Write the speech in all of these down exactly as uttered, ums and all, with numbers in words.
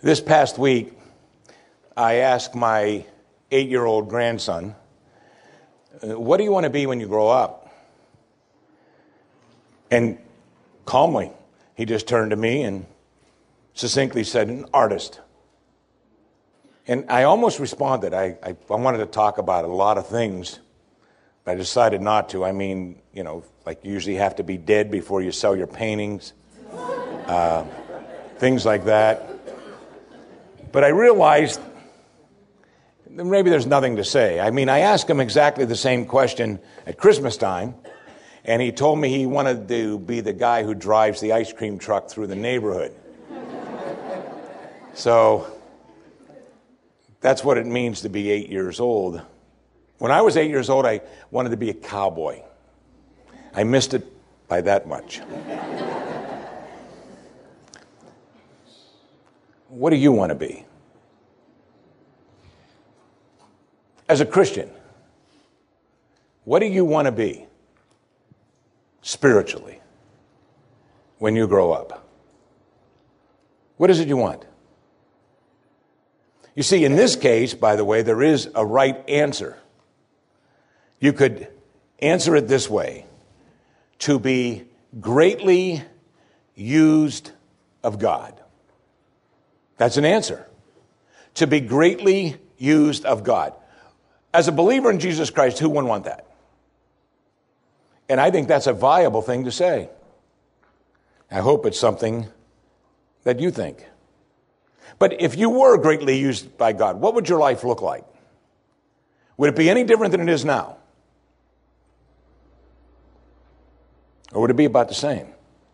This past week, I asked my eight-year-old grandson, what do you want to be when you grow up? And calmly, he just turned to me and succinctly said, an artist. And I almost responded. I, I, I wanted to talk about a lot of things, but I decided not to. I mean, you know, like you usually have to be dead before you sell your paintings, uh, things like that. But I realized that maybe there's nothing to say. I mean, I asked him exactly the same question at Christmas time, and he told me he wanted to be the guy who drives the ice cream truck through the neighborhood. So that's what it means to be eight years old. When I was eight years old, I wanted to be a cowboy. I missed it by that much. What do you want to be? As a Christian, what do you want to be spiritually when you grow up? What is it you want? You see, in this case, by the way, there is a right answer. You could answer it this way: to be greatly used of God. That's an answer. To be greatly used of God. As a believer in Jesus Christ, who wouldn't want that? And I think that's a viable thing to say. I hope it's something that you think. But if you were greatly used by God, what would your life look like? Would it be any different than it is now? Or would it be about the same?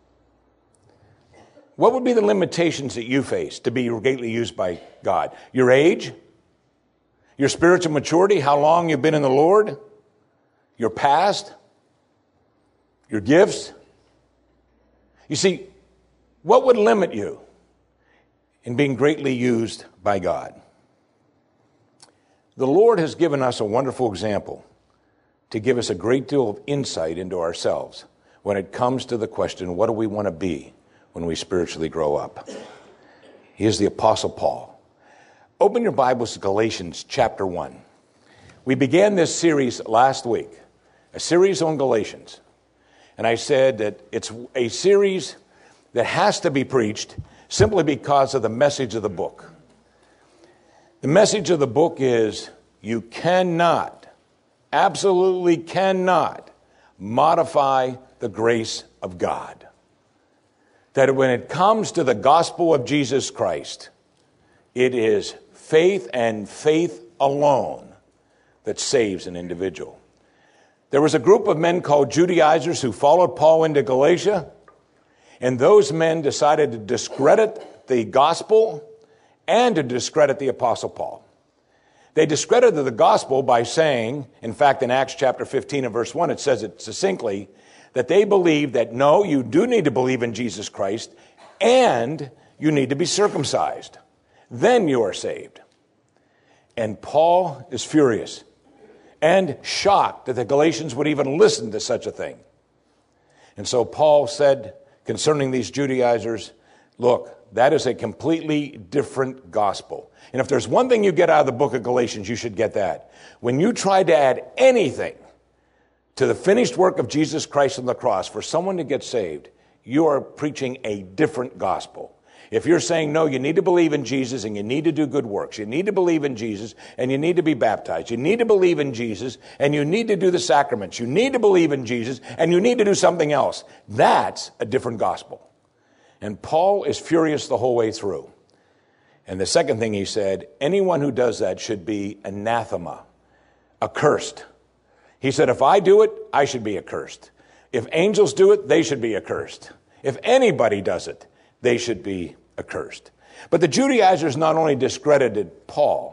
What would be the limitations that you face to be greatly used by God? Your age? Your spiritual maturity? How long you've been in the Lord? Your past? Your gifts? You see, what would limit you in being greatly used by God? The Lord has given us a wonderful example to give us a great deal of insight into ourselves when it comes to the question, what do we want to be when we spiritually grow up? He is the Apostle Paul. Open your Bibles to Galatians chapter one. We began this series last week, a series on Galatians. And I said that it's a series that has to be preached simply because of the message of the book. The message of the book is you cannot, absolutely cannot modify the grace of God. That when it comes to the gospel of Jesus Christ, it is faith and faith alone that saves an individual. There was a group of men called Judaizers who followed Paul into Galatia, and those men decided to discredit the gospel and to discredit the Apostle Paul. They discredited the gospel by saying, in fact, in Acts chapter fifteen and verse one, it says it succinctly, that they believed that no, you do need to believe in Jesus Christ, and you need to be circumcised. Then you are saved. And Paul is furious and shocked that the Galatians would even listen to such a thing. And so Paul said concerning these Judaizers, look, that is a completely different gospel. And if there's one thing you get out of the book of Galatians, you should get that. When you try to add anything to the finished work of Jesus Christ on the cross for someone to get saved, you are preaching a different gospel. If you're saying, no, you need to believe in Jesus and you need to do good works, you need to believe in Jesus and you need to be baptized, you need to believe in Jesus and you need to do the sacraments, you need to believe in Jesus and you need to do something else, that's a different gospel. And Paul is furious the whole way through. And the second thing he said, anyone who does that should be anathema, accursed. He said, if I do it, I should be accursed. If angels do it, they should be accursed. If anybody does it, they should be accursed. But the Judaizers not only discredited Paul,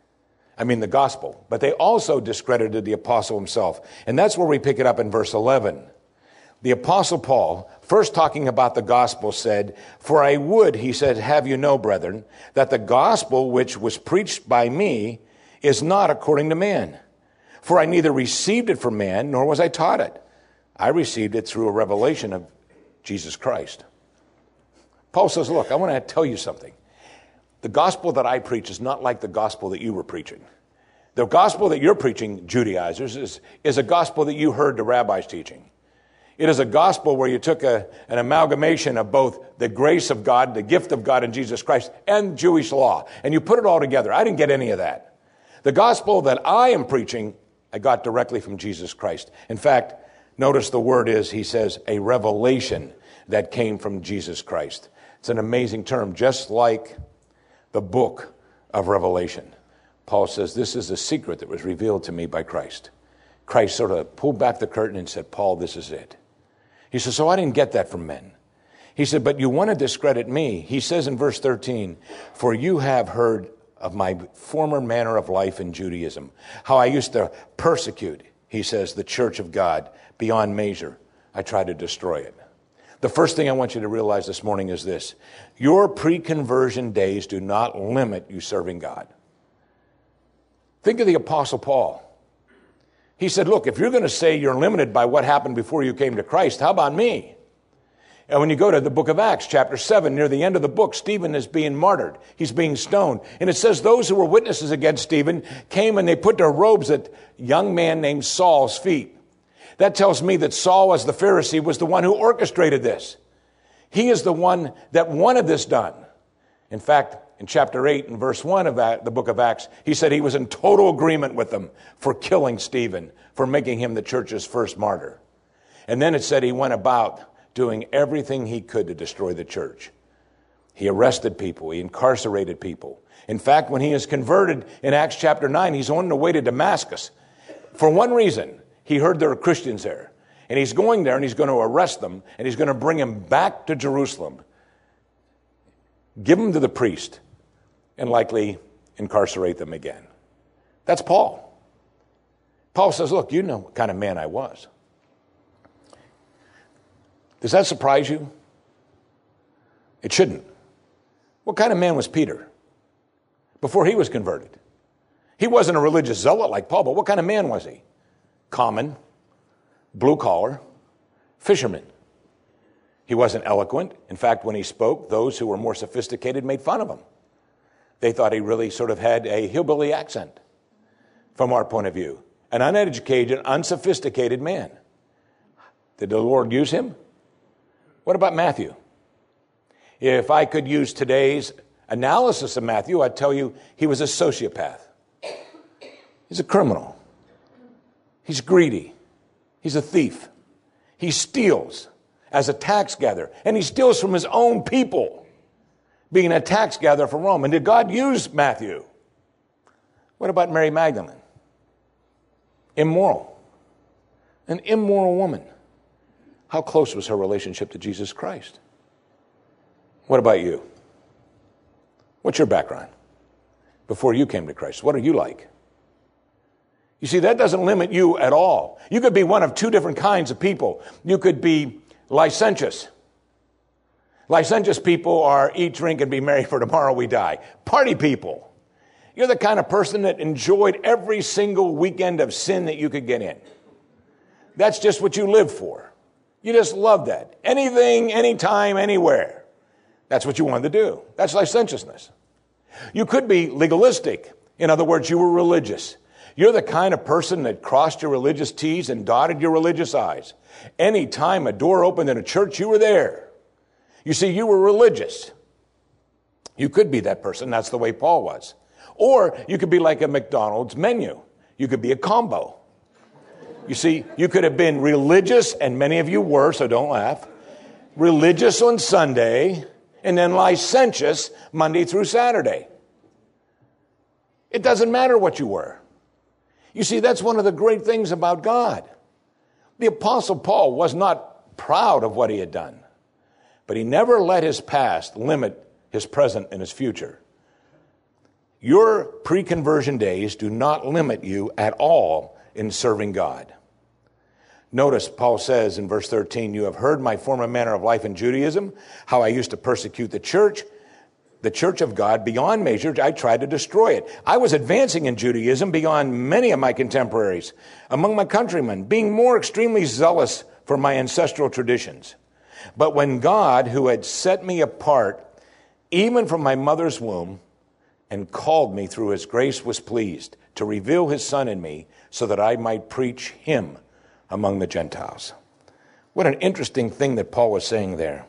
I mean the gospel, but they also discredited the apostle himself. And that's where we pick it up in verse eleven. The apostle Paul, first talking about the gospel, said, for I would, he said, have you know, brethren, that the gospel which was preached by me is not according to man. For I neither received it from man, nor was I taught it. I received it through a revelation of Jesus Christ. Paul says, look, I want to tell you something. the gospel that I preach is not like the gospel that you were preaching. The gospel that you're preaching, Judaizers, is, is a gospel that you heard the rabbis teaching. It is a gospel where you took a, an amalgamation of both the grace of God, the gift of God in Jesus Christ, and Jewish law, and you put it all together. I didn't get any of that. The gospel that I am preaching, I got directly from Jesus Christ. In fact, notice the word is, he says, a revelation that came from Jesus Christ. It's an amazing term, just like the book of Revelation. Paul says, this is a secret that was revealed to me by Christ. Christ sort of pulled back the curtain and said, Paul, this is it. He says, so I didn't get that from men. He said, but you want to discredit me. He says in verse thirteen, for you have heard of my former manner of life in Judaism, how I used to persecute, he says, the church of God beyond measure. I tried to destroy it. The first thing I want you to realize this morning is this. Your pre-conversion days do not limit you serving God. Think of the Apostle Paul. He said, look, if you're going to say you're limited by what happened before you came to Christ, how about me? And when you go to the book of Acts, chapter seven, near the end of the book, Stephen is being martyred. He's being stoned. And it says those who were witnesses against Stephen came and they put their robes at a young man named Saul's feet. That tells me that Saul, as the Pharisee, was the one who orchestrated this. He is the one that wanted this done. In fact, in chapter eight and verse one of the book of Acts, he said he was in total agreement with them for killing Stephen, for making him the church's first martyr. And then it said he went about doing everything he could to destroy the church. He arrested people. He incarcerated people. In fact, when he is converted in Acts chapter nine, he's on the way to Damascus. For one reason, he heard there were Christians there. And he's going there and he's going to arrest them and he's going to bring them back to Jerusalem. Give them to the priest and likely incarcerate them again. That's Paul. Paul says, look, you know what kind of man I was. Does that surprise you? It shouldn't. What kind of man was Peter before he was converted? He wasn't a religious zealot like Paul, but what kind of man was he? Common, blue collar, fisherman. He wasn't eloquent. In fact, when he spoke, those who were more sophisticated made fun of him. They thought he really sort of had a hillbilly accent from our point of view. An uneducated, unsophisticated man. Did the Lord use him? What about Matthew? If I could use today's analysis of Matthew, I'd tell you he was a sociopath. He's a criminal. He's greedy. He's a thief. He steals as a tax gatherer. And he steals from his own people, being a tax gatherer for Rome. And did God use Matthew? What about Mary Magdalene? Immoral. An immoral woman. How close was her relationship to Jesus Christ? What about you? What's your background before you came to Christ? What are you like? You see, that doesn't limit you at all. You could be one of two different kinds of people. You could be licentious. Licentious people are eat, drink, and be merry, for tomorrow we die. Party people. You're the kind of person that enjoyed every single weekend of sin that you could get in. That's just what you live for. You just love that. Anything, anytime, anywhere. That's what you wanted to do. That's licentiousness. You could be legalistic. In other words, you were religious. You're the kind of person that crossed your religious T's and dotted your religious I's. Any time a door opened in a church, you were there. You see, you were religious. You could be that person. That's the way Paul was. Or you could be like a McDonald's menu. You could be a combo. You see, you could have been religious, and many of you were, so don't laugh. Religious on Sunday, and then licentious Monday through Saturday. It doesn't matter what you were. You see, that's one of the great things about God. The Apostle Paul was not proud of what he had done, but he never let his past limit his present and his future. Your pre-conversion days do not limit you at all in serving God. Notice Paul says in verse thirteen, you have heard my former manner of life in Judaism, how I used to persecute the church, the church of God beyond measure. I tried to destroy it. I was advancing in Judaism beyond many of my contemporaries, among my countrymen, being more extremely zealous for my ancestral traditions. But when God, who had set me apart, even from my mother's womb, and called me through his grace was pleased to reveal his Son in me so that I might preach him among the Gentiles. What an interesting thing that Paul was saying there.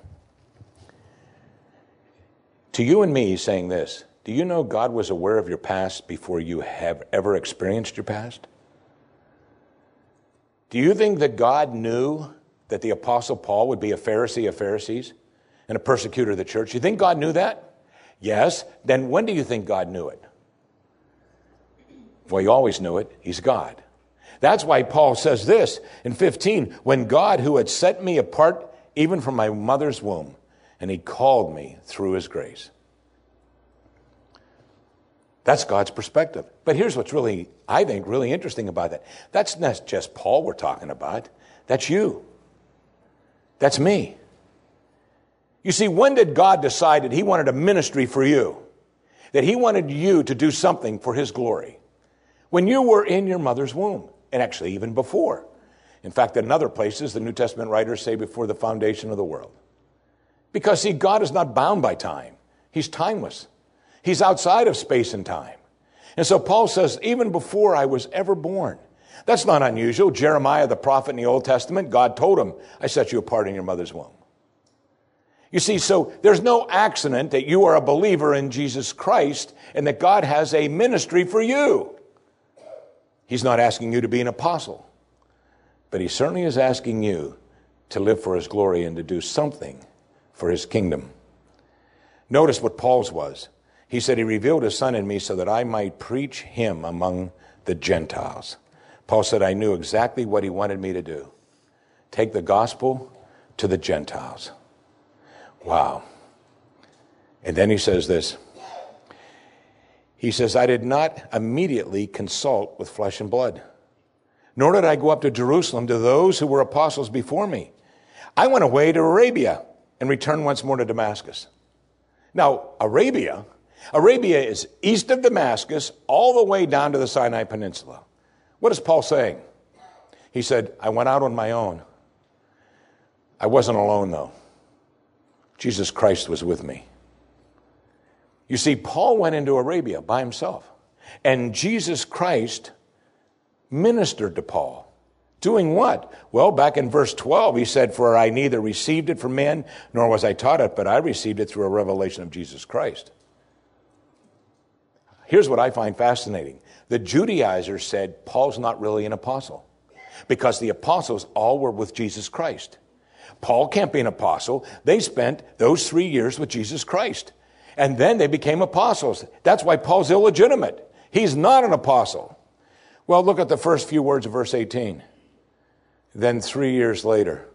To you and me, he's saying this. Do you know God was aware of your past before you have ever experienced your past? Do you think that God knew that the Apostle Paul would be a Pharisee of Pharisees and a persecutor of the church? You think God knew that? Yes. Then when do you think God knew it? Well, he always knew it. He's God. That's why Paul says this in fifteen, when God, who had set me apart even from my mother's womb, and he called me through his grace. That's God's perspective. But here's what's really, I think, really interesting about that. That's not just Paul we're talking about. That's you. That's me. You see, when did God decide that he wanted a ministry for you? That he wanted you to do something for his glory? When you were in your mother's womb, and actually even before. In fact, in other places, the New Testament writers say before the foundation of the world. Because, see, God is not bound by time. He's timeless. He's outside of space and time. And so Paul says, even before I was ever born. That's not unusual. Jeremiah, the prophet in the Old Testament, God told him, I set you apart in your mother's womb. You see, so there's no accident that you are a believer in Jesus Christ and that God has a ministry for you. He's not asking you to be an apostle, but he certainly is asking you to live for his glory and to do something for his kingdom. Notice what Paul's was. He said, he revealed his Son in me so that I might preach him among the Gentiles. Paul said, I knew exactly what he wanted me to do. Take the gospel to the Gentiles. Wow. And then he says this. He says, I did not immediately consult with flesh and blood, nor did I go up to Jerusalem to those who were apostles before me. I went away to Arabia and returned once more to Damascus. Now, Arabia, Arabia is east of Damascus, all the way down to the Sinai Peninsula. What is Paul saying? He said, I went out on my own. I wasn't alone, though. Jesus Christ was with me. You see, Paul went into Arabia by himself, and Jesus Christ ministered to Paul. Doing what? Well, back in verse twelve, he said, for I neither received it from men, nor was I taught it, but I received it through a revelation of Jesus Christ. Here's what I find fascinating. The Judaizers said Paul's not really an apostle because the apostles all were with Jesus Christ. Paul can't be an apostle. They spent those three years with Jesus Christ. And then they became apostles. That's why Paul's illegitimate. He's not an apostle. Well, look at the first few words of verse eighteen. Then three years later.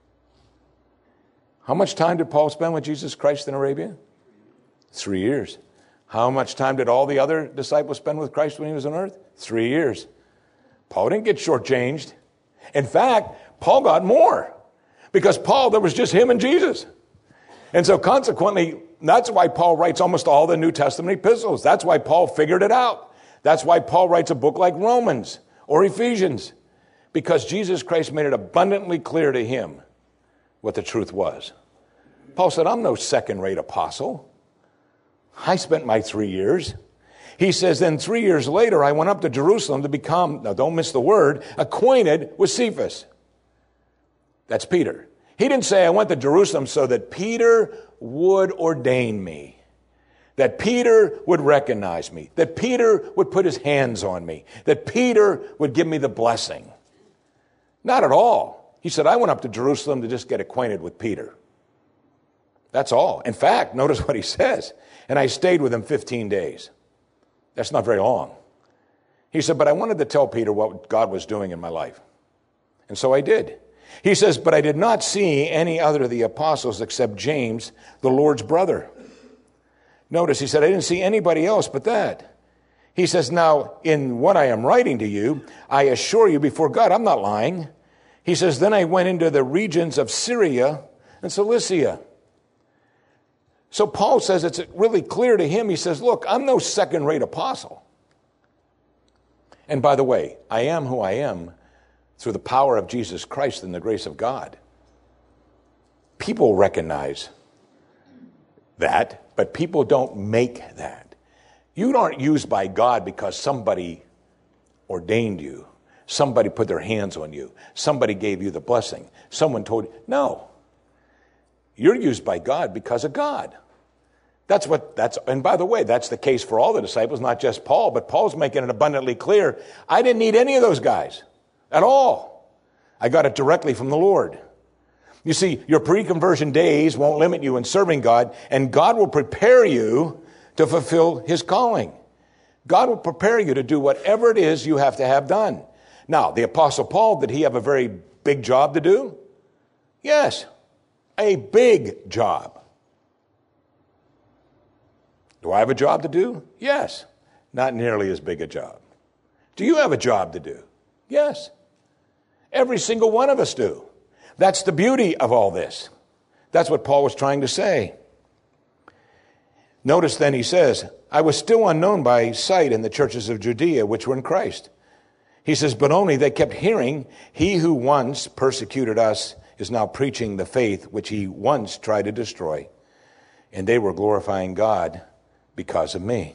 How much time did Paul spend with Jesus Christ in Arabia? Three years. How much time did all the other disciples spend with Christ when he was on earth? Three years. Paul didn't get shortchanged. In fact, Paul got more. Because Paul, there was just him and Jesus. And so consequently, that's why Paul writes almost all the New Testament epistles. That's why Paul figured it out. That's why Paul writes a book like Romans or Ephesians. Because Jesus Christ made it abundantly clear to him what the truth was. Paul said, I'm no second-rate apostle. I spent my three years. He says, then three years later, I went up to Jerusalem to become, now don't miss the word, acquainted with Cephas. That's Peter. He didn't say, I went to Jerusalem so that Peter would ordain me, that Peter would recognize me, that Peter would put his hands on me, that Peter would give me the blessing. Not at all. He said, I went up to Jerusalem to just get acquainted with Peter. That's all. In fact, notice what he says. And I stayed with him fifteen days. That's not very long. He said, but I wanted to tell Peter what God was doing in my life. And so I did. He says, but I did not see any other of the apostles except James, the Lord's brother. Notice, he said, I didn't see anybody else but that. He says, now, in what I am writing to you, I assure you before God, I'm not lying. He says, then I went into the regions of Syria and Cilicia. So Paul says it's really clear to him. He says, look, I'm no second-rate apostle. And by the way, I am who I am through the power of Jesus Christ and the grace of God. People recognize that, but people don't make that. You aren't used by God because somebody ordained you. Somebody put their hands on you. Somebody gave you the blessing. Someone told you. No. You're used by God because of God. That's what, that's, and by the way, that's the case for all the disciples, not just Paul, but Paul's making it abundantly clear. I didn't need any of those guys at all. I got it directly from the Lord. You see, your pre-conversion days won't limit you in serving God, and God will prepare you to fulfill his calling. God will prepare you to do whatever it is you have to have done. Now, the Apostle Paul, did he have a very big job to do? Yes, a big job. Do I have a job to do? Yes, not nearly as big a job. Do you have a job to do? Yes. Every single one of us do. That's the beauty of all this. That's what Paul was trying to say. Notice then he says, I was still unknown by sight in the churches of Judea, which were in Christ. He says, but only they kept hearing, he who once persecuted us is now preaching the faith which he once tried to destroy. And they were glorifying God because of me.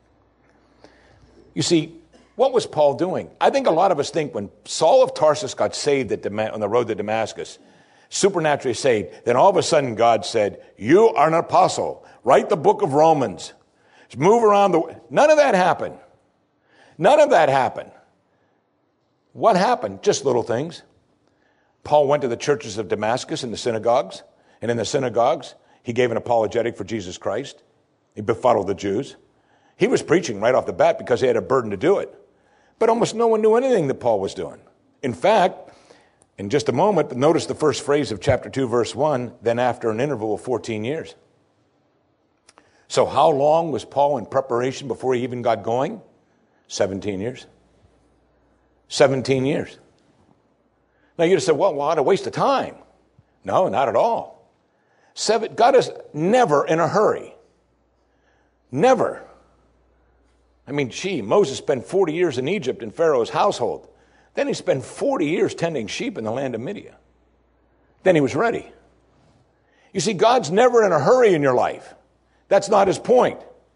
You see, what was Paul doing? I think a lot of us think when Saul of Tarsus got saved at Dam- on the road to Damascus, supernaturally saved, then all of a sudden God said, you are an apostle. Write the book of Romans. Move around the... None of that happened. None of that happened. What happened? Just little things. Paul went to the churches of Damascus in the synagogues, and in the synagogues, he gave an apologetic for Jesus Christ. He befuddled the Jews. He was preaching right off the bat because he had a burden to do it. But almost no one knew anything that Paul was doing. In fact, in just a moment, but notice the first phrase of chapter two, verse one, then after an interval of fourteen years. So how long was Paul in preparation before he even got going? seventeen years. seventeen years. Now you just say, well, what a waste of time. No, not at all. Seven, God is never in a hurry. Never. I mean, gee, Moses spent forty years in Egypt in Pharaoh's household. Then he spent forty years tending sheep in the land of Midian. Then he was ready. You see, God's never in a hurry in your life. That's not his point.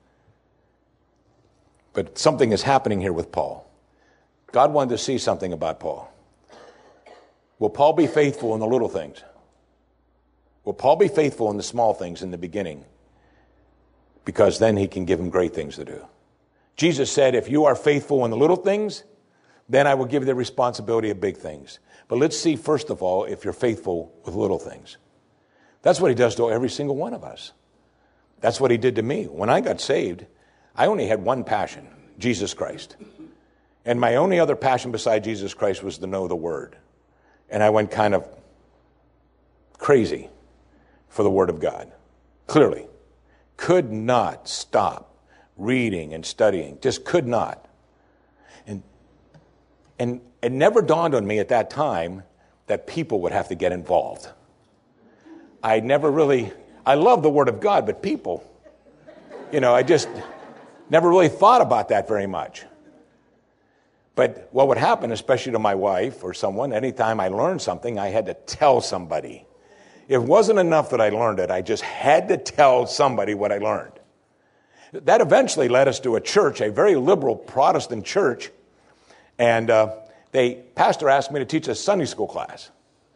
But something is happening here with Paul. God wanted to see something about Paul. Will Paul be faithful in the little things? Will Paul be faithful in the small things in the beginning? Because then he can give him great things to do. Jesus said, if you are faithful in the little things, then I will give you the responsibility of big things. But let's see, first of all, if you're faithful with little things. That's what he does to every single one of us. That's what he did to me. When I got saved, I only had one passion, Jesus Christ. And my only other passion beside Jesus Christ was to know the Word. And I went kind of crazy for the Word of God. Clearly. Could not stop reading and studying. Just could not. And, and it never dawned on me at that time that people would have to get involved. I never really, I love the Word of God, but people, you know, I just never really thought about that very much. But what would happen, especially to my wife or someone, anytime I learned something, I had to tell somebody. It wasn't enough that I learned it. I just had to tell somebody what I learned. That eventually led us to a church, a very liberal Protestant church. And uh, they pastor asked me to teach a Sunday school class.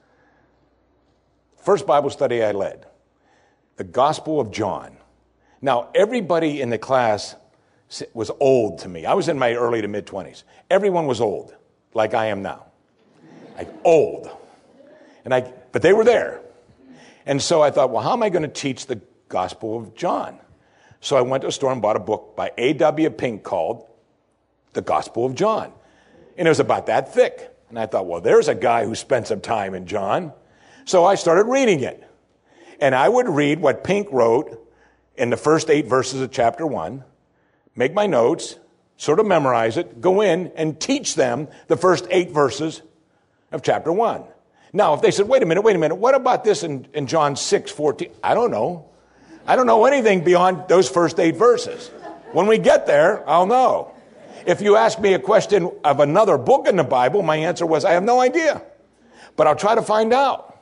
First Bible study I led, the Gospel of John. Now, everybody in the class was old to me. I was in my early to mid-twenties. Everyone was old, like I am now. Like old. And I, but they were there. And so I thought, well, how am I going to teach the Gospel of John? So I went to a store and bought a book by A W Pink called The Gospel of John. And it was about that thick. And I thought, well, there's a guy who spent some time in John. So I started reading it. And I would read what Pink wrote in the first eight verses of chapter one, make my notes, sort of memorize it, go in and teach them the first eight verses of chapter one. Now, if they said, wait a minute, wait a minute, what about this in, in John six fourteen? I don't know. I don't know anything beyond those first eight verses. When we get there, I'll know. If you ask me a question of another book in the Bible, my answer was, I have no idea. But I'll try to find out.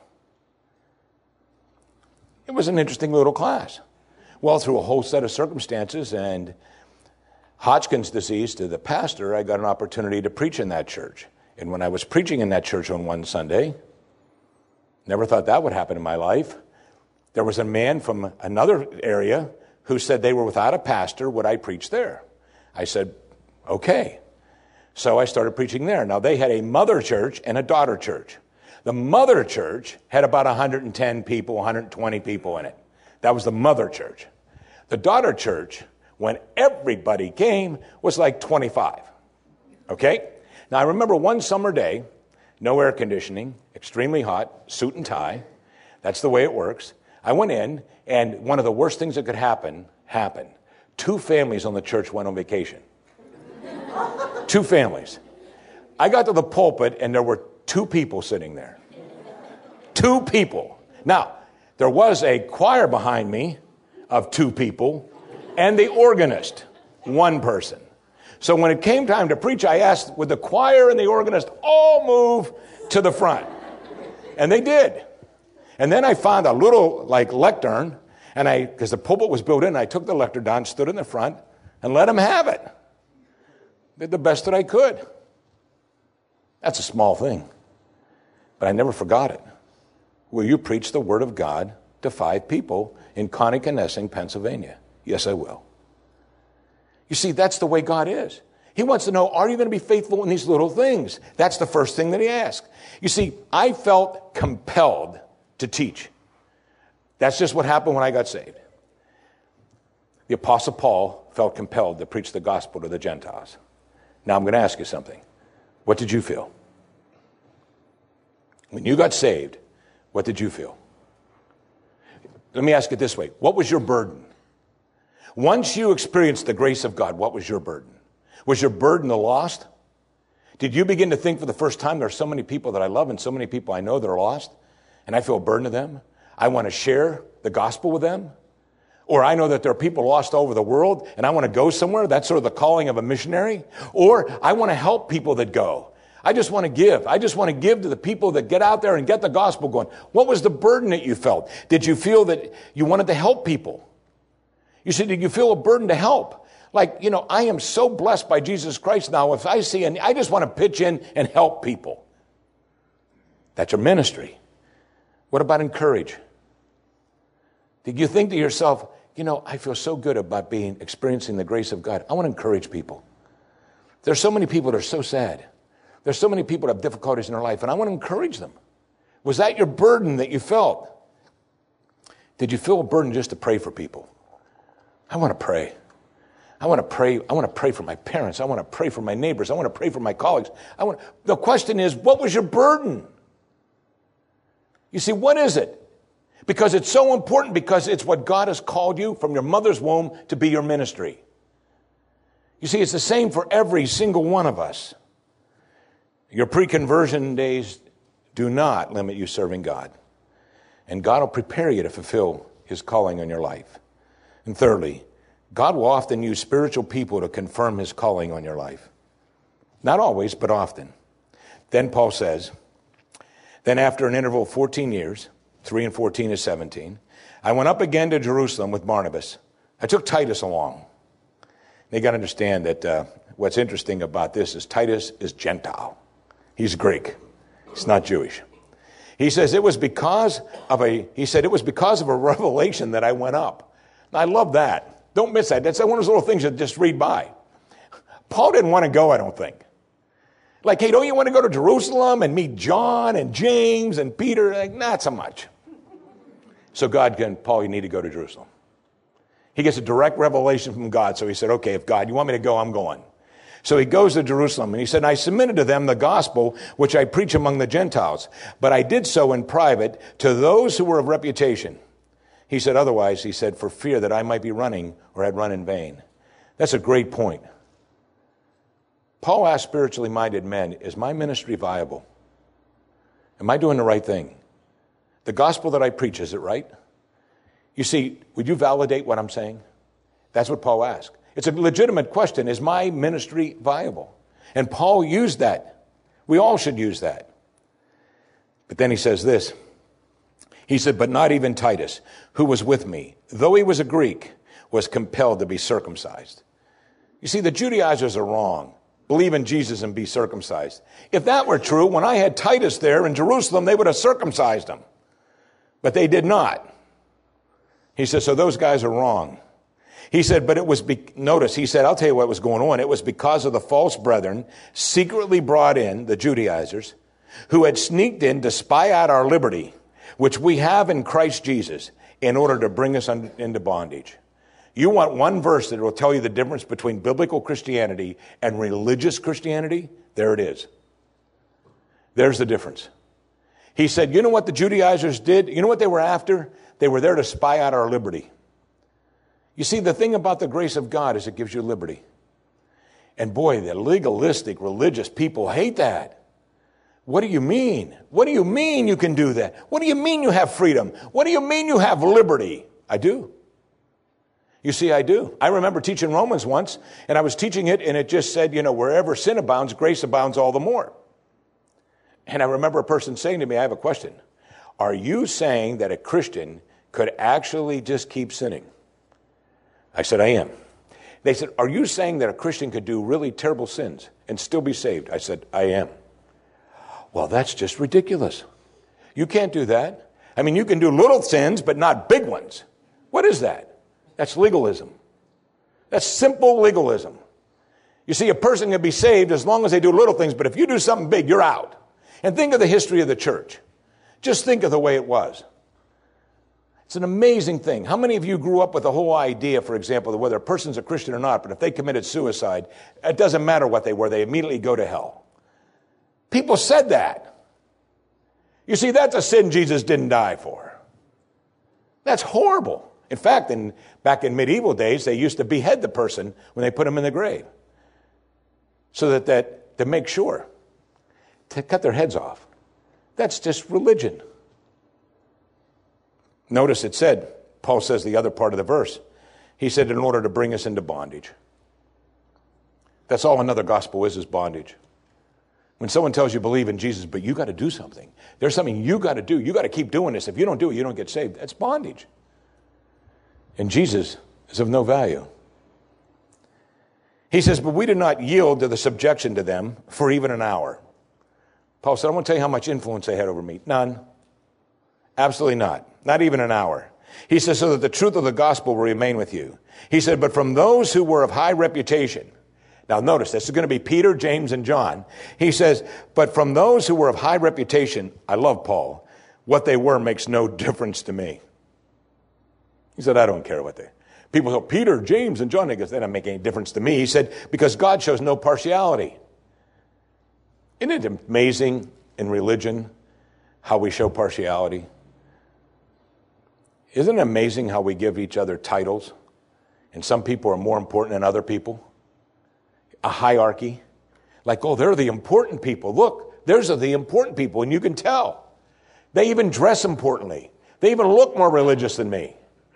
It was an interesting little class. Well, through a whole set of circumstances, and Hodgkin's disease to the pastor, I got an opportunity to preach in that church. And when I was preaching in that church on one Sunday, never thought that would happen in my life, there was a man from another area who said they were without a pastor. Would I preach there? I said, okay. So I started preaching there. Now, they had a mother church and a daughter church. The mother church had about one hundred ten people, one hundred twenty people in it. That was the mother church. The daughter church, when everybody came, was like twenty-five. Okay? Now, I remember one summer day, no air conditioning, extremely hot, suit and tie. That's the way it works. I went in, and one of the worst things that could happen, happened. Two families on the church went on vacation. Two families. I got to the pulpit, and there were two people sitting there. Two people. Now, there was a choir behind me of two people, and the organist, one person. So when it came time to preach, I asked, would the choir and the organist all move to the front? And they did. And then I found a little, like, lectern, and I, because the pulpit was built in, I took the lectern down, stood in the front, and let them have it. Did the best that I could. That's a small thing. But I never forgot it. Will you preach the Word of God to five people in Connie-Kennessing, Pennsylvania? Yes, I will. You see, that's the way God is. He wants to know, are you going to be faithful in these little things? That's the first thing that he asks. You see, I felt compelled to teach. That's just what happened when I got saved. The Apostle Paul felt compelled to preach the gospel to the Gentiles. Now I'm going to ask you something. What did you feel? When you got saved, what did you feel? Let me ask it this way. What was your burden? Once you experienced the grace of God, what was your burden? Was your burden the lost? Did you begin to think for the first time, there are so many people that I love and so many people I know that are lost, and I feel a burden to them? I want to share the gospel with them? Or I know that there are people lost all over the world, and I want to go somewhere. That's sort of the calling of a missionary. Or I want to help people that go. I just want to give. I just want to give to the people that get out there and get the gospel going. What was the burden that you felt? Did you feel that you wanted to help people? You said, did you feel a burden to help? Like, you know, I am so blessed by Jesus Christ now. If I see, and I just want to pitch in and help people. That's your ministry. What about encourage? Did you think to yourself, you know, I feel so good about being, experiencing the grace of God. I want to encourage people. There's so many people that are so sad. There's so many people that have difficulties in their life, and I want to encourage them. Was that your burden that you felt? Did you feel a burden just to pray for people? I want to pray. I want to pray. I want to pray for my parents. I want to pray for my neighbors. I want to pray for my colleagues. I want. The question is, what was your burden? You see, what is it? Because it's so important, because it's what God has called you from your mother's womb to be your ministry. You see, it's the same for every single one of us. Your pre-conversion days do not limit you serving God. And God will prepare you to fulfill his calling on your life. And thirdly, God will often use spiritual people to confirm his calling on your life. Not always, but often. Then Paul says, then after an interval of fourteen years, three and fourteen is seventeen, I went up again to Jerusalem with Barnabas. I took Titus along. They got to understand that uh, what's interesting about this is Titus is Gentile. He's Greek. He's not Jewish. He says it was because of a, he said it was because of a revelation that I went up. Now, I love that. Don't miss that. That's one of those little things that just read by. Paul didn't want to go, I don't think. Like, hey, don't you want to go to Jerusalem and meet John and James and Peter? Like, not so much. So God can, Paul, you need to go to Jerusalem. He gets a direct revelation from God. So he said, okay, if God, you want me to go, I'm going. So he goes to Jerusalem, and he said, I submitted to them the gospel which I preach among the Gentiles, but I did so in private to those who were of reputation. He said, otherwise, he said, for fear that I might be running or had run in vain. That's a great point. Paul asked spiritually minded men, is my ministry viable? Am I doing the right thing? The gospel that I preach, is it right? You see, would you validate what I'm saying? That's what Paul asked. It's a legitimate question. Is my ministry viable? And Paul used that. We all should use that. But then he says this. He said, but not even Titus, who was with me, though he was a Greek, was compelled to be circumcised. You see, the Judaizers are wrong. Believe in Jesus and be circumcised. If that were true, when I had Titus there in Jerusalem, they would have circumcised him. But they did not. He said, so those guys are wrong. He said, but it was, be- notice, he said, I'll tell you what was going on. It was because of the false brethren secretly brought in, the Judaizers, who had sneaked in to spy out our liberty, which we have in Christ Jesus, in order to bring us un- into bondage. You want one verse that will tell you the difference between biblical Christianity and religious Christianity? There it is. There's the difference. He said, you know what the Judaizers did? You know what they were after? They were there to spy out our liberty. You see, the thing about the grace of God is it gives you liberty. And boy, the legalistic, religious people hate that. What do you mean? What do you mean you can do that? What do you mean you have freedom? What do you mean you have liberty? I do. You see, I do. I remember teaching Romans once, and I was teaching it, and it just said, you know, wherever sin abounds, grace abounds all the more. And I remember a person saying to me, I have a question. Are you saying that a Christian could actually just keep sinning? I said, I am. They said, are you saying that a Christian could do really terrible sins and still be saved? I said, I am. Well, that's just ridiculous. You can't do that. I mean, you can do little sins, but not big ones. What is that? That's legalism. That's simple legalism. You see, a person can be saved as long as they do little things, but if you do something big, you're out. And think of the history of the church. Just think of the way it was. It's an amazing thing. How many of you grew up with the whole idea, for example, that whether a person's a Christian or not, but if they committed suicide, it doesn't matter what they were, they immediately go to hell. People said that. You see, that's a sin Jesus didn't die for. That's horrible. In fact, in, back in medieval days, they used to behead the person when they put him in the grave. So that, that to make sure, to cut their heads off. That's just religion. Notice it said, Paul says the other part of the verse, he said in order to bring us into bondage. That's all another gospel is, is bondage. When someone tells you believe in Jesus, but you got to do something. There's something you got to do. You got to keep doing this. If you don't do it, you don't get saved. That's bondage. And Jesus is of no value. He says, but we did not yield to the subjection to them for even an hour. Paul said, I want to tell you how much influence they had over me. None. Absolutely not. Not even an hour. He says, so that the truth of the gospel will remain with you. He said, but from those who were of high reputation. Now notice, this is going to be Peter, James, and John. He says, but from those who were of high reputation, I love Paul, what they were makes no difference to me. He said, I don't care what they... People say, Peter, James, and John, they don't make any difference to me. He said, because God shows no partiality. Isn't it amazing in religion how we show partiality? Isn't it amazing how we give each other titles? And some people are more important than other people. A hierarchy. Like, oh, they're the important people. Look, there's the important people, and you can tell. They even dress importantly. They even look more religious than me.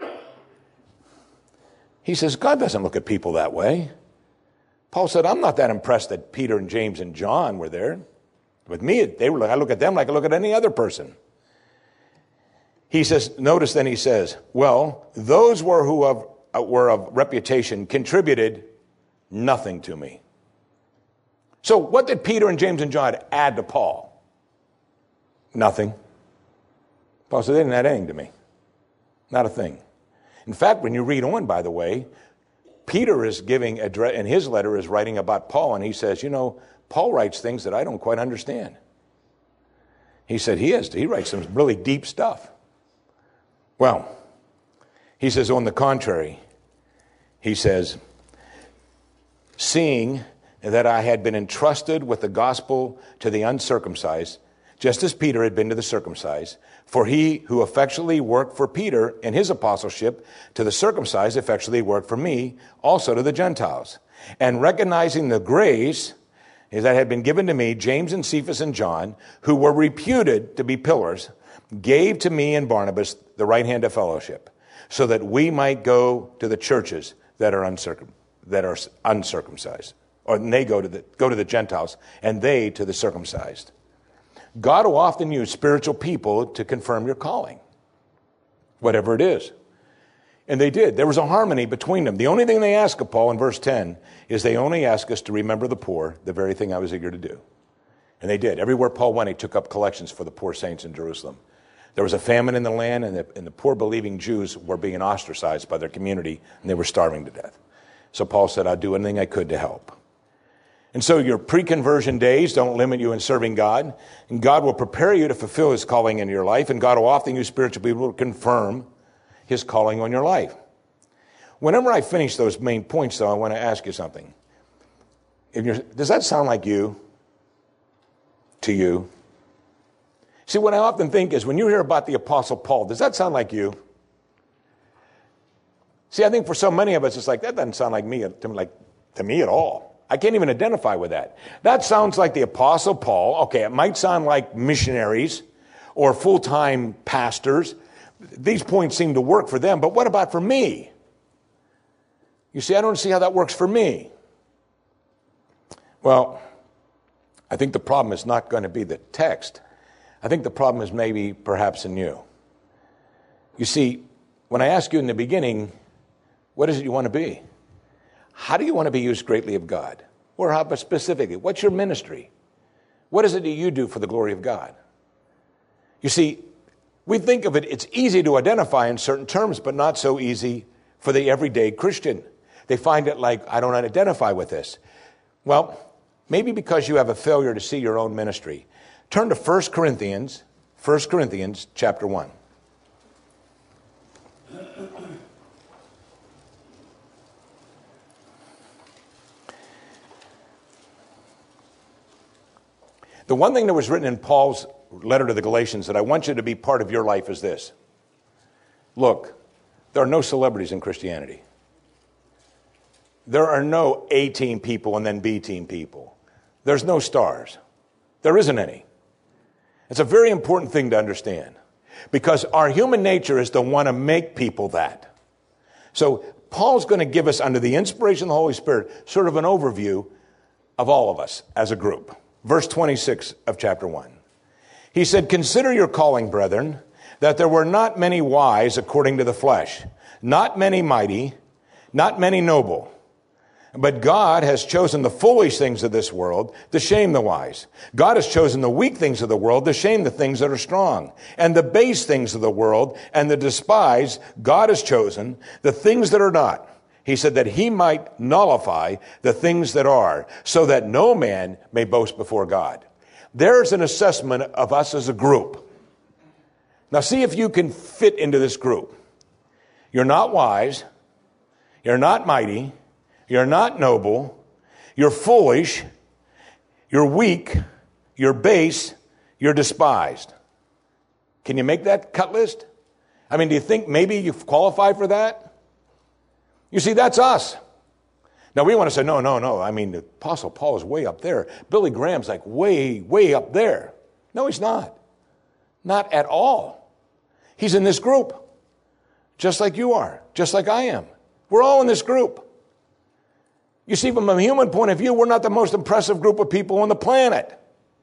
He says, God doesn't look at people that way. Paul said, I'm not that impressed that Peter and James and John were there. With me, they were. I look at them like I look at any other person. He says, notice then he says, well, those were who of, uh, were of reputation contributed nothing to me. So what did Peter and James and John add to Paul? Nothing. Paul said, they didn't add anything to me. Not a thing. In fact, when you read on, by the way, Peter is giving, in his letter, is writing about Paul, and he says, you know, Paul writes things that I don't quite understand. He said he has, he writes some really deep stuff. Well, he says, on the contrary, he says, seeing that I had been entrusted with the gospel to the uncircumcised, just as Peter had been to the circumcised, for he who effectually worked for Peter in his apostleship to the circumcised effectually worked for me also to the Gentiles. And recognizing the grace that had been given to me, James and Cephas and John, who were reputed to be pillars, gave to me and Barnabas the right hand of fellowship, so that we might go to the churches that are uncircum that are uncircumcised, or they go to the go to the Gentiles, and they to the circumcised. God will often use spiritual people to confirm your calling, whatever it is. And they did. There was a harmony between them. The only thing they ask of Paul in verse ten is they only ask us to remember the poor, the very thing I was eager to do. And they did. Everywhere Paul went, he took up collections for the poor saints in Jerusalem. There was a famine in the land, and the, and the poor believing Jews were being ostracized by their community, and they were starving to death. So Paul said, I'll do anything I could to help. And so your pre-conversion days don't limit you in serving God, and God will prepare you to fulfill his calling in your life, and God will often use spiritual people to confirm his calling on your life. Whenever I finish those main points, though, I want to ask you something. If you're, does that sound like you? To you? See, what I often think is when you hear about the Apostle Paul, does that sound like you? See, I think for so many of us, it's like, that doesn't sound like me, to, like, to me at all. I can't even identify with that. That sounds like the Apostle Paul. Okay, it might sound like missionaries or full-time pastors. These points seem to work for them, but what about for me? You see, I don't see how that works for me. Well, I think the problem is not going to be the text. I think the problem is maybe perhaps in you. You see, when I asked you in the beginning, what is it you want to be? How do you want to be used greatly of God? Or how specifically, what's your ministry? What is it that you do for the glory of God? You see, we think of it, it's easy to identify in certain terms, but not so easy for the everyday Christian. They find it like, I don't identify with this. Well, maybe because you have a failure to see your own ministry. Turn to First Corinthians, First Corinthians chapter one. The one thing that was written in Paul's letter to the Galatians that I want you to be part of your life is this. Look, there are no celebrities in Christianity. There are no A-team people and then B-team people. There's no stars. There isn't any. It's a very important thing to understand because our human nature is to want to make people that. So Paul's going to give us, under the inspiration of the Holy Spirit, sort of an overview of all of us as a group. Verse twenty-six of chapter one. He said, consider your calling, brethren, that there were not many wise according to the flesh, not many mighty, not many noble. But God has chosen the foolish things of this world to shame the wise. God has chosen the weak things of the world to shame the things that are strong. And the base things of the world and the despised, God has chosen the things that are not. He said that he might nullify the things that are, so that no man may boast before God. There's an assessment of us as a group. Now see if you can fit into this group. You're not wise. You're not mighty. You're not noble. You're foolish. You're weak. You're base. You're despised. Can you make that cut list? I mean, do you think maybe you qualify for that? You see, that's us. Now, we want to say, no, no, no. I mean, the Apostle Paul is way up there. Billy Graham's like way, way up there. No, he's not. Not at all. He's in this group. Just like you are. Just like I am. We're all in this group. You see, from a human point of view, we're not the most impressive group of people on the planet.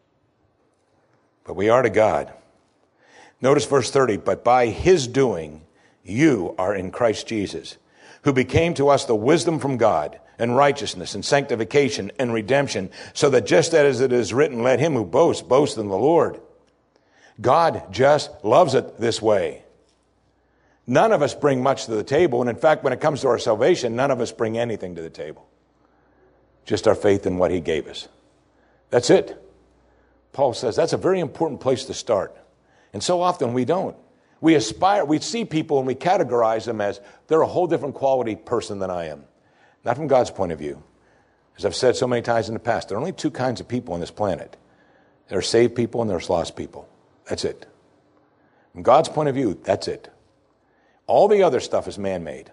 But we are to God. Notice verse thirty, but by his doing, you are in Christ Jesus, who became to us the wisdom from God, and righteousness, and sanctification, and redemption, so that just as it is written, let him who boasts, boast in the Lord. God just loves it this way. None of us bring much to the table, and in fact, when it comes to our salvation, none of us bring anything to the table. Just our faith in what he gave us. That's it. Paul says that's a very important place to start. And so often we don't. We aspire, we see people and we categorize them as they're a whole different quality person than I am. Not from God's point of view. As I've said so many times in the past, there are only two kinds of people on this planet. There are saved people and there's lost people. That's it. From God's point of view, that's it. All the other stuff is man-made.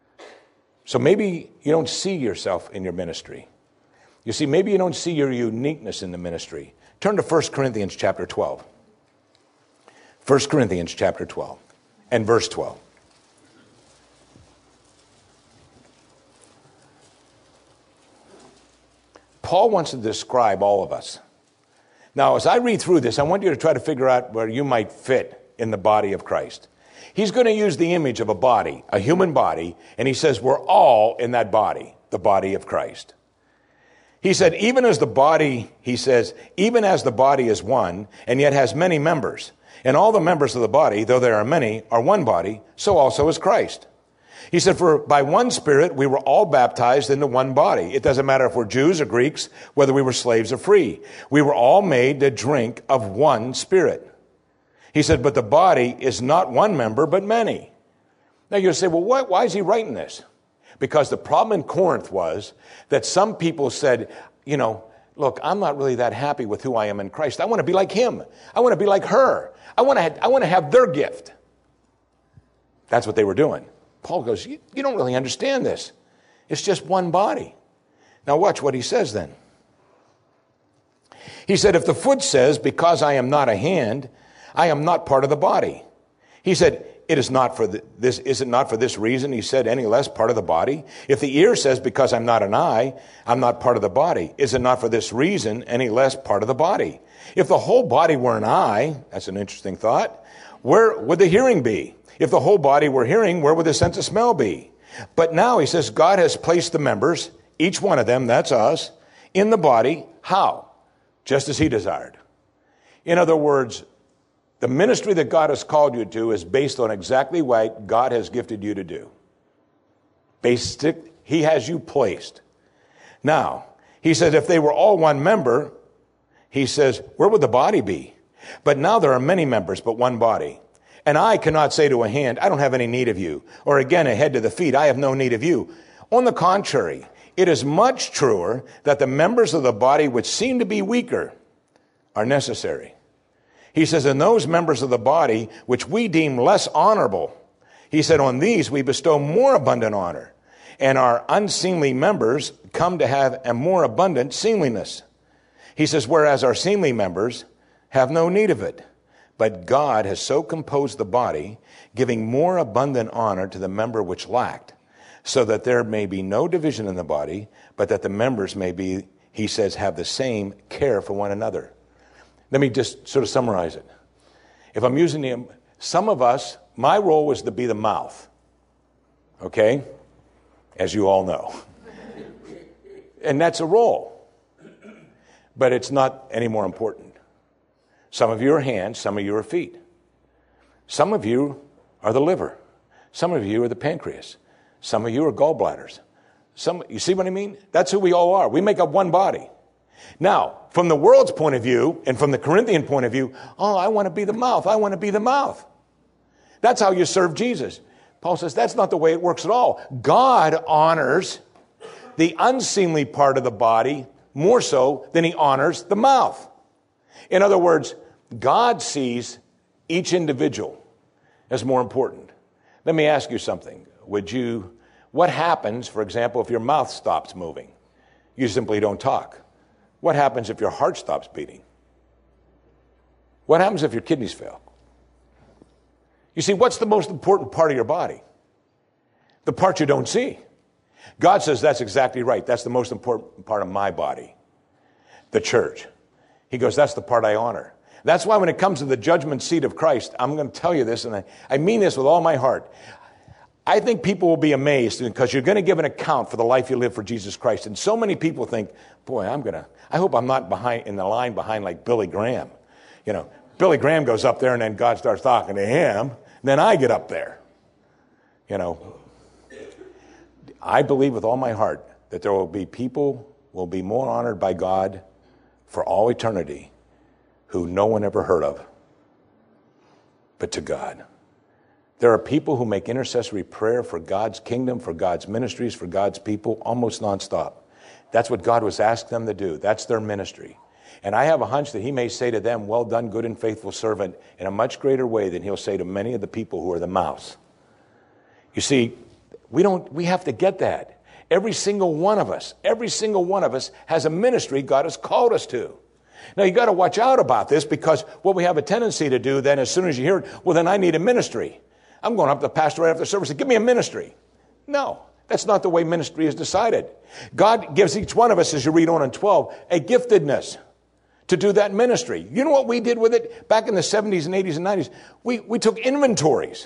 So maybe you don't see yourself in your ministry. You see, maybe you don't see your uniqueness in the ministry. Turn to First Corinthians chapter twelve. First Corinthians chapter twelve and verse twelve. Paul wants to describe all of us. Now, as I read through this, I want you to try to figure out where you might fit in the body of Christ. He's going to use the image of a body, a human body, and he says we're all in that body, the body of Christ. He said, even as the body, he says, even as the body is one, and yet has many members, and all the members of the body, though there are many, are one body, so also is Christ. He said, for by one Spirit we were all baptized into one body. It doesn't matter if we're Jews or Greeks, whether we were slaves or free. We were all made to drink of one Spirit. He said, but the body is not one member, but many. Now you say, well, why, why is he writing this? Because the problem in Corinth was that some people said, you know, look, I'm not really that happy with who I am in Christ. I want to be like him. I want to be like her. I want to have, I want to have their gift. That's what they were doing. Paul goes, you, you don't really understand this. It's just one body. Now watch what he says then. He said, if the foot says, because I am not a hand, I am not part of the body. He said, it is not for the, this, is it not for this reason, he said, any less part of the body? If the ear says, because I'm not an eye, I'm not part of the body, is it not for this reason, any less part of the body? If the whole body were an eye, that's an interesting thought, where would the hearing be? If the whole body were hearing, where would the sense of smell be? But now he says, God has placed the members, each one of them, that's us, in the body. How? Just as he desired. In other words, the ministry that God has called you to is based on exactly what God has gifted you to do. Basic, he has you placed. Now, he says, if they were all one member, he says, where would the body be? But now there are many members, but one body. An eye cannot say to a hand, I don't have any need of you. Or again, a head to the feet, I have no need of you. On the contrary, it is much truer that the members of the body which seem to be weaker are necessary. He says, in those members of the body which we deem less honorable, he said, on these we bestow more abundant honor, and our unseemly members come to have a more abundant seemliness. He says, whereas our seemly members have no need of it, but God has so composed the body, giving more abundant honor to the member which lacked, so that there may be no division in the body, but that the members may be, he says, have the same care for one another. Let me just sort of summarize it. If I'm using the, some of us, my role was to be the mouth. Okay? As you all know. And that's a role. But it's not any more important. Some of you are hands, some of you are feet. Some of you are the liver. Some of you are the pancreas. Some of you are gallbladders. Some, you see what I mean? That's who we all are. We make up one body. Now, from the world's point of view and from the Corinthian point of view, oh, I want to be the mouth. I want to be the mouth. That's how you serve Jesus. Paul says that's not the way it works at all. God honors the unseemly part of the body more so than he honors the mouth. In other words, God sees each individual as more important. Let me ask you something. Would you, what happens, for example, if your mouth stops moving? You simply don't talk. What happens if your heart stops beating? What happens if your kidneys fail? You see, what's the most important part of your body? The part you don't see. God says that's exactly right. That's the most important part of my body, the church. He goes, that's the part I honor. That's why when it comes to the judgment seat of Christ, I'm going to tell you this, and I, I mean this with all my heart. I think people will be amazed because you're going to give an account for the life you live for Jesus Christ. And so many people think, boy, I'm going to, I hope I'm not behind in the line behind like Billy Graham. You know, Billy Graham goes up there and then God starts talking to him. And then I get up there. You know, I believe with all my heart that there will be people will be more honored by God for all eternity who no one ever heard of, but to God. There are people who make intercessory prayer for God's kingdom, for God's ministries, for God's people, almost nonstop. That's what God was asking them to do. That's their ministry. And I have a hunch that he may say to them, well done, good and faithful servant, in a much greater way than he'll say to many of the people who are the mouths. You see, we don't, we have to get that. Every single one of us, every single one of us has a ministry God has called us to. Now, you got to watch out about this because what we have a tendency to do then, as soon as you hear it, well, then I need a ministry. I'm going up to the pastor right after service and give me a ministry. No, that's not the way ministry is decided. God gives each one of us, as you read on in twelve, a giftedness to do that ministry. You know what we did with it back in the seventies and eighties and nineties? We, we took inventories.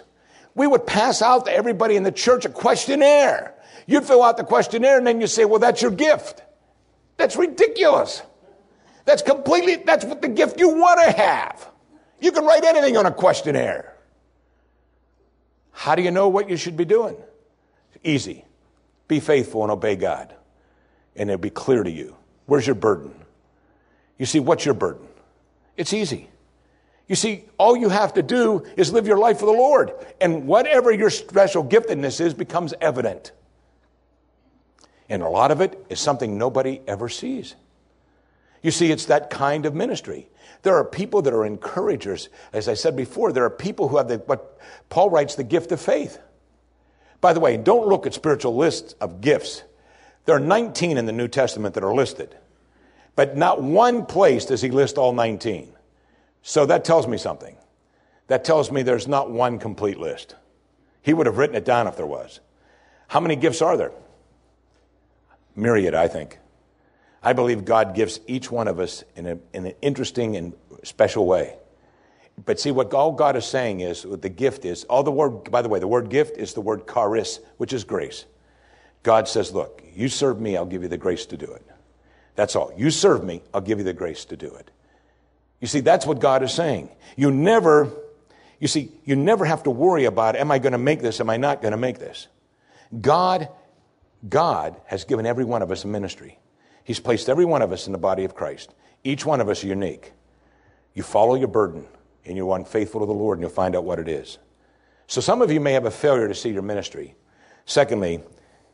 We would pass out to everybody in the church a questionnaire. You'd fill out the questionnaire and then you say, well, that's your gift. That's ridiculous. That's completely, that's what the gift you want to have. You can write anything on a questionnaire. How do you know what you should be doing? Easy. Be faithful and obey God. And it'll be clear to you. Where's your burden? You see, what's your burden? It's easy. You see, all you have to do is live your life for the Lord. And whatever your special giftedness is becomes evident. And a lot of it is something nobody ever sees. You see, it's that kind of ministry. There are people that are encouragers. As I said before, there are people who have the, what Paul writes, the gift of faith. By the way, don't look at spiritual lists of gifts. There are nineteen in the New Testament that are listed. But not one place does he list all nineteen. So that tells me something. That tells me there's not one complete list. He would have written it down if there was. How many gifts are there? Myriad, I think. I believe God gives each one of us in, a, in an interesting and special way. But see, what all God is saying is, what the gift is, all the word, by the way, the word gift is the word charis, which is grace. God says, look, you serve me, I'll give you the grace to do it. That's all. You serve me, I'll give you the grace to do it. You see, that's what God is saying. You never, you see, you never have to worry about, am I going to make this? Am I not going to make this? God, God has given every one of us a ministry. He's placed every one of us in the body of Christ. Each one of us is unique. You follow your burden and you're unfaithful to the Lord and you'll find out what it is. So some of you may have a failure to see your ministry. Secondly,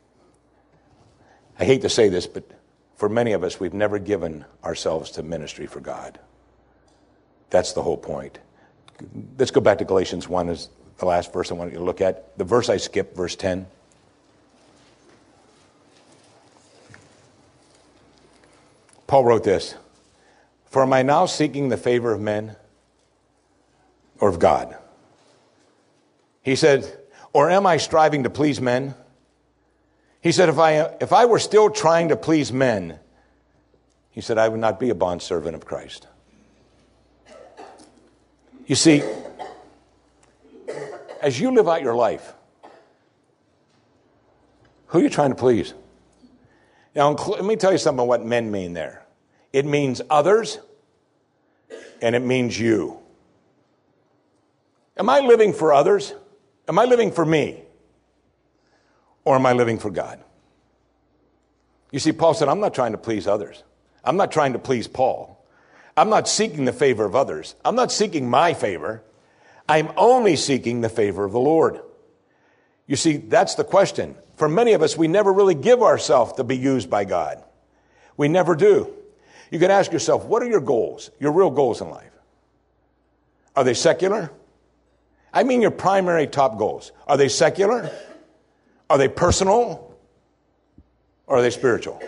I hate to say this, but for many of us, we've never given ourselves to ministry for God. That's the whole point. Let's go back to Galatians one as the last verse I want you to look at. The verse I skipped, verse ten. Paul wrote this, for am I now seeking the favor of men or of God? He said, or am I striving to please men? He said, if I, if I were still trying to please men, he said, I would not be a bondservant of Christ. You see, as you live out your life, who are you trying to please? Now, let me tell you something about what men mean there. It means others, and it means you. Am I living for others? Am I living for me? Or am I living for God? You see, Paul said, I'm not trying to please others. I'm not trying to please Paul. I'm not seeking the favor of others. I'm not seeking my favor. I'm only seeking the favor of the Lord. You see, that's the question. For many of us, we never really give ourselves to be used by God. We never do. You can ask yourself, what are your goals, your real goals in life? Are they secular? I mean your primary top goals. Are they secular? Are they personal? Or are they spiritual?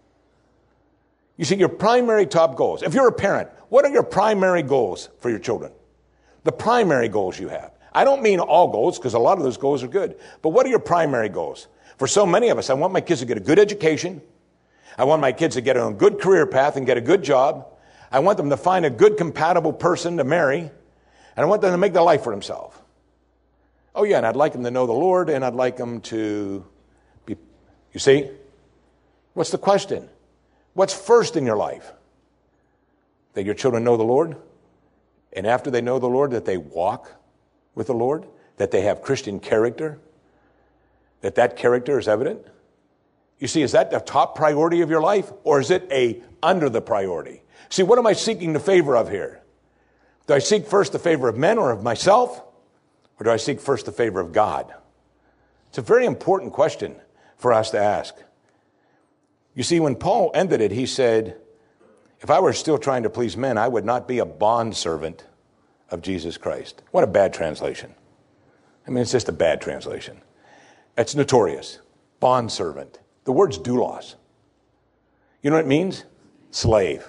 You see, your primary top goals. If you're a parent, what are your primary goals for your children? The primary goals you have. I don't mean all goals, because a lot of those goals are good. But what are your primary goals? For so many of us, I want my kids to get a good education. I want my kids to get on a good career path and get a good job. I want them to find a good compatible person to marry. And I want them to make their life for themselves. Oh yeah, and I'd like them to know the Lord, and I'd like them to be, you see? What's the question? What's first in your life? That your children know the Lord? And after they know the Lord, that they walk with the Lord? That they have Christian character? That that character is evident? You see, is that the top priority of your life? Or is it a under the priority? See, what am I seeking the favor of here? Do I seek first the favor of men or of myself? Or do I seek first the favor of God? It's a very important question for us to ask. You see, when Paul ended it, he said, if I were still trying to please men, I would not be a bondservant of Jesus Christ. What a bad translation. I mean, it's just a bad translation. It's notorious. Bondservant. The word's doulos. You know what it means? Slave.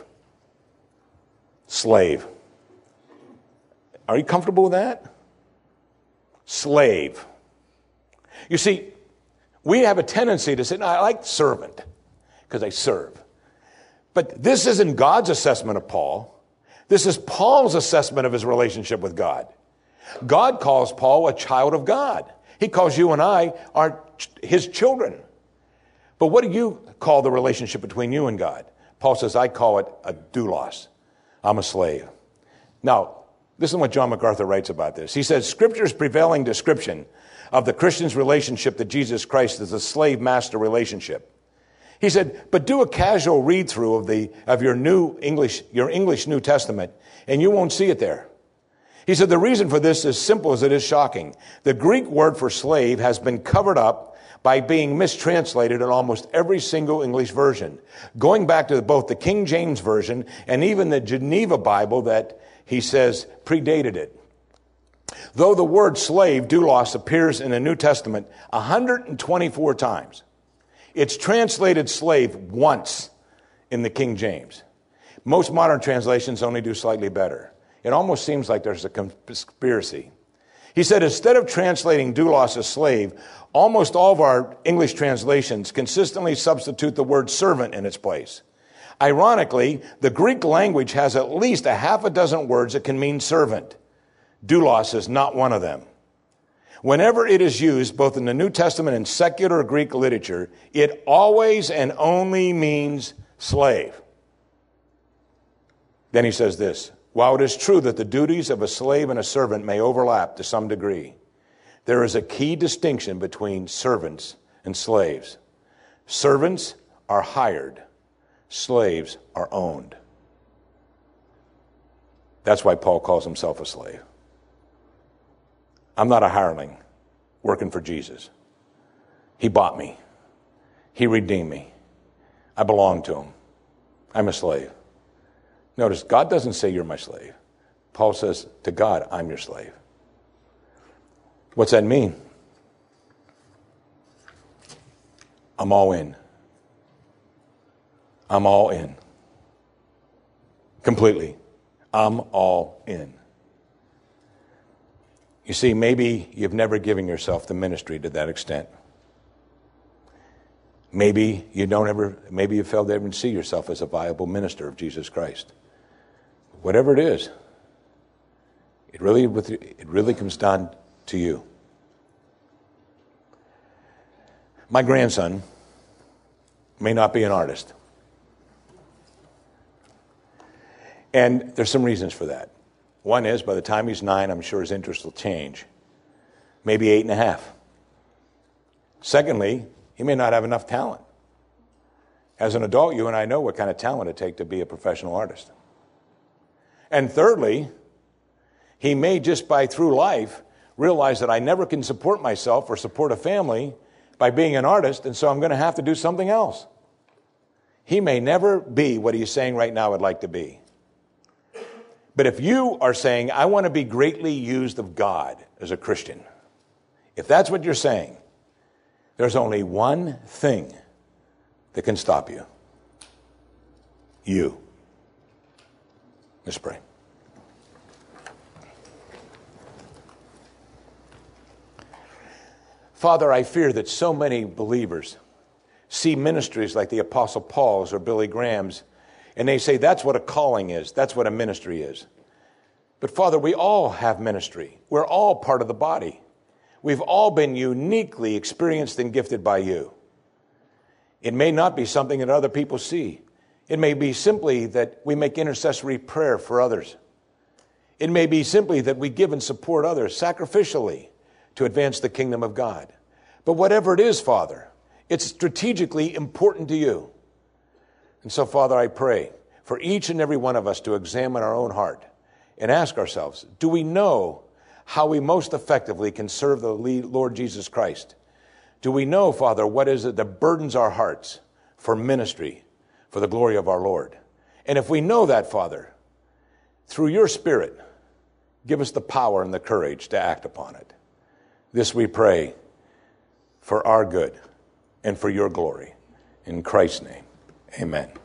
Slave. Are you comfortable with that? Slave. You see, we have a tendency to say, no, I like servant because I serve. But this isn't God's assessment of Paul. This is Paul's assessment of his relationship with God. God calls Paul a child of God. He calls you and I are his children. But what do you call the relationship between you and God? Paul says, I call it a doulos. I'm a slave. Now, listen to what John MacArthur writes about this. He says, Scripture's prevailing description of the Christian's relationship to Jesus Christ is a slave-master relationship. He said, but do a casual read-through of the of your new English, your English New Testament, and you won't see it there. He said, the reason for this is simple as it is shocking. The Greek word for slave has been covered up by being mistranslated in almost every single English version, going back to both the King James Version and even the Geneva Bible that he says predated it. Though the word slave, doulos, appears in the New Testament one hundred twenty-four times, it's translated slave once in the King James. Most modern translations only do slightly better. It almost seems like there's a conspiracy. He said, instead of translating doulos as slave, almost all of our English translations consistently substitute the word servant in its place. Ironically, the Greek language has at least a half a dozen words that can mean servant. Doulos is not one of them. Whenever it is used, both in the New Testament and secular Greek literature, it always and only means slave. Then he says this, while it is true that the duties of a slave and a servant may overlap to some degree, there is a key distinction between servants and slaves. Servants are hired. Slaves are owned. That's why Paul calls himself a slave. I'm not a hireling working for Jesus. He bought me. He redeemed me. I belong to him. I'm a slave. Notice, God doesn't say you're my slave. Paul says to God, I'm your slave. What's that mean? I'm all in. I'm all in. Completely. I'm all in. You see, maybe you've never given yourself the ministry to that extent. Maybe you don't ever, maybe you failed to ever see yourself as a viable minister of Jesus Christ. Whatever it is, it really, it really comes down to you. My grandson may not be an artist. And there's some reasons for that. One is, by the time he's nine, I'm sure his interest will change. Maybe eight and a half. Secondly, he may not have enough talent. As an adult, you and I know what kind of talent it takes to be a professional artist. And thirdly, he may just by through life realize that I never can support myself or support a family by being an artist, and so I'm going to have to do something else. He may never be what he's saying right now I'd like to be. But if you are saying, I want to be greatly used of God as a Christian, if that's what you're saying, there's only one thing that can stop you. You. Let's pray. Father, I fear that so many believers see ministries like the Apostle Paul's or Billy Graham's, and they say that's what a calling is. That's what a ministry is. But Father, we all have ministry. We're all part of the body. We've all been uniquely experienced and gifted by you. It may not be something that other people see. It may be simply that we make intercessory prayer for others. It may be simply that we give and support others sacrificially to advance the kingdom of God. But whatever it is, Father, it's strategically important to you. And so, Father, I pray for each and every one of us to examine our own heart and ask ourselves, do we know how we most effectively can serve the Lord Jesus Christ? Do we know, Father, what is it that burdens our hearts for ministry, for the glory of our Lord? And if we know that, Father, through your Spirit, give us the power and the courage to act upon it. This we pray for our good and for your glory. In Christ's name, amen.